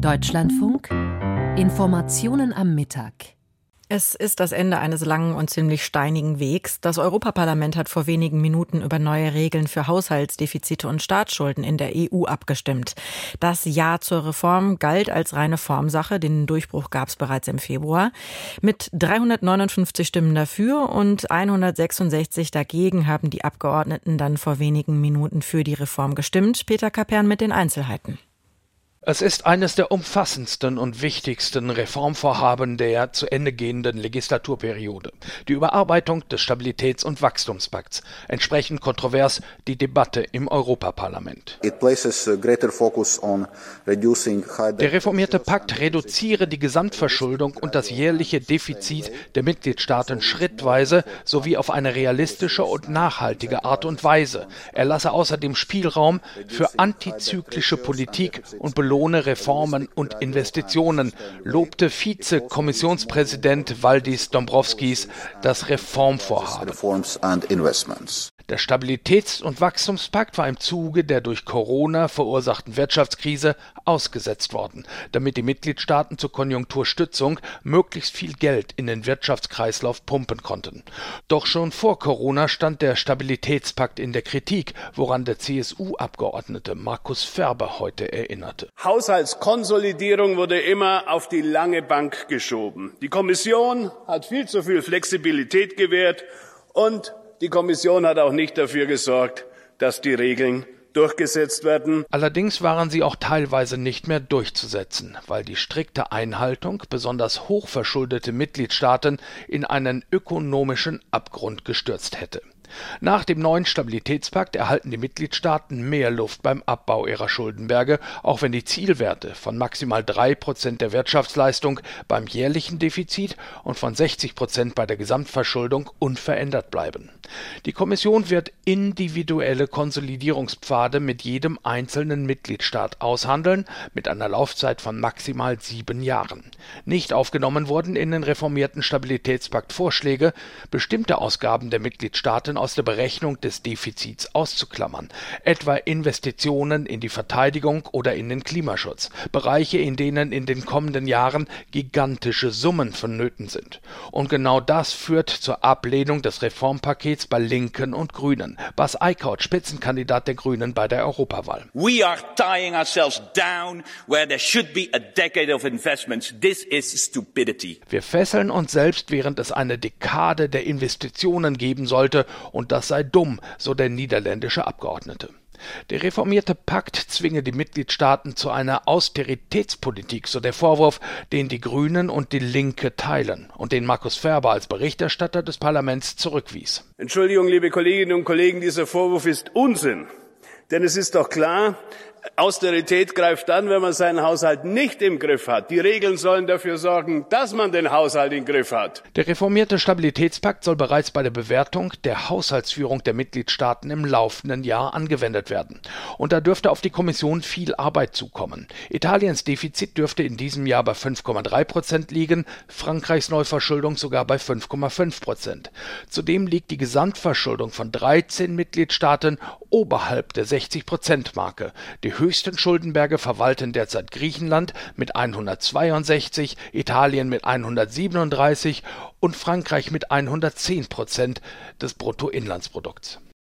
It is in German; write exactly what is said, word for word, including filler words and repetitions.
Deutschlandfunk Informationen am Mittag. Es ist das Ende eines langen und ziemlich steinigen Wegs. Das Europaparlament hat vor wenigen Minuten über neue Regeln für Haushaltsdefizite und Staatsschulden in der E U abgestimmt. Das Ja zur Reform galt als reine Formsache. Den Durchbruch gab es bereits im Februar. Mit dreihundertneunundfünfzig Stimmen dafür und hundertsechsundsechzig dagegen haben die Abgeordneten dann vor wenigen Minuten für die Reform gestimmt. Peter Kapern mit den Einzelheiten. Es ist eines der umfassendsten und wichtigsten Reformvorhaben der zu Ende gehenden Legislaturperiode. Die Überarbeitung des Stabilitäts- und Wachstumspakts. Entsprechend kontrovers die Debatte im Europaparlament. Der reformierte Pakt reduziere die Gesamtverschuldung und das jährliche Defizit der Mitgliedstaaten schrittweise sowie auf eine realistische und nachhaltige Art und Weise. Er lasse außerdem Spielraum für antizyklische Politik und belohne Reformen und Investitionen, lobte Vize-Kommissionspräsident Valdis Dombrovskis das Reformvorhaben. Der Stabilitäts- und Wachstumspakt war im Zuge der durch Corona verursachten Wirtschaftskrise ausgesetzt worden, damit die Mitgliedstaaten zur Konjunkturstützung möglichst viel Geld in den Wirtschaftskreislauf pumpen konnten. Doch schon vor Corona stand der Stabilitätspakt in der Kritik, woran der C S U-Abgeordnete Markus Ferber heute erinnerte. Haushaltskonsolidierung wurde immer auf die lange Bank geschoben. Die Kommission hat viel zu viel Flexibilität gewährt und die Kommission hat auch nicht dafür gesorgt, dass die Regeln durchgesetzt werden. Allerdings waren sie auch teilweise nicht mehr durchzusetzen, weil die strikte Einhaltung besonders hochverschuldete Mitgliedstaaten in einen ökonomischen Abgrund gestürzt hätte. Nach dem neuen Stabilitätspakt erhalten die Mitgliedstaaten mehr Luft beim Abbau ihrer Schuldenberge, auch wenn die Zielwerte von maximal drei Prozent der Wirtschaftsleistung beim jährlichen Defizit und von sechzig Prozent bei der Gesamtverschuldung unverändert bleiben. Die Kommission wird individuelle Konsolidierungspfade mit jedem einzelnen Mitgliedstaat aushandeln, mit einer Laufzeit von maximal sieben Jahren. Nicht aufgenommen wurden in den reformierten Stabilitätspakt Vorschläge, bestimmte Ausgaben der Mitgliedstaaten aus der Berechnung des Defizits auszuklammern, etwa Investitionen in die Verteidigung oder in den Klimaschutz, Bereiche, in denen in den kommenden Jahren gigantische Summen vonnöten sind. Und genau das führt zur Ablehnung des Reformpakets bei Linken und Grünen. Bas Eickhout, Spitzenkandidat der Grünen bei der Europawahl. We are tying ourselves down where there should be a decade of investments. This is stupidity. Wir fesseln uns selbst, während es eine Dekade der Investitionen geben sollte, und das sei dumm, so der niederländische Abgeordnete. Der reformierte Pakt zwinge die Mitgliedstaaten zu einer Austeritätspolitik, so der Vorwurf, den die Grünen und die Linke teilen und den Markus Ferber als Berichterstatter des Parlaments zurückwies. Entschuldigung, liebe Kolleginnen und Kollegen, dieser Vorwurf ist Unsinn. Denn es ist doch klar, Austerität greift dann, wenn man seinen Haushalt nicht im Griff hat. Die Regeln sollen dafür sorgen, dass man den Haushalt im Griff hat. Der reformierte Stabilitätspakt soll bereits bei der Bewertung der Haushaltsführung der Mitgliedstaaten im laufenden Jahr angewendet werden. Und da dürfte auf die Kommission viel Arbeit zukommen. Italiens Defizit dürfte in diesem Jahr bei fünf Komma drei Prozent liegen, Frankreichs Neuverschuldung sogar bei fünf Komma fünf Prozent. Zudem liegt die Gesamtverschuldung von dreizehn Mitgliedstaaten oberhalb der sechzig Prozent Marke. Die höchsten Schuldenberge verwalten derzeit Griechenland mit hundertzweiundsechzig, Italien mit hundertsiebenunddreißig und Frankreich mit hundertzehn Prozent des Bruttoinlandsprodukts.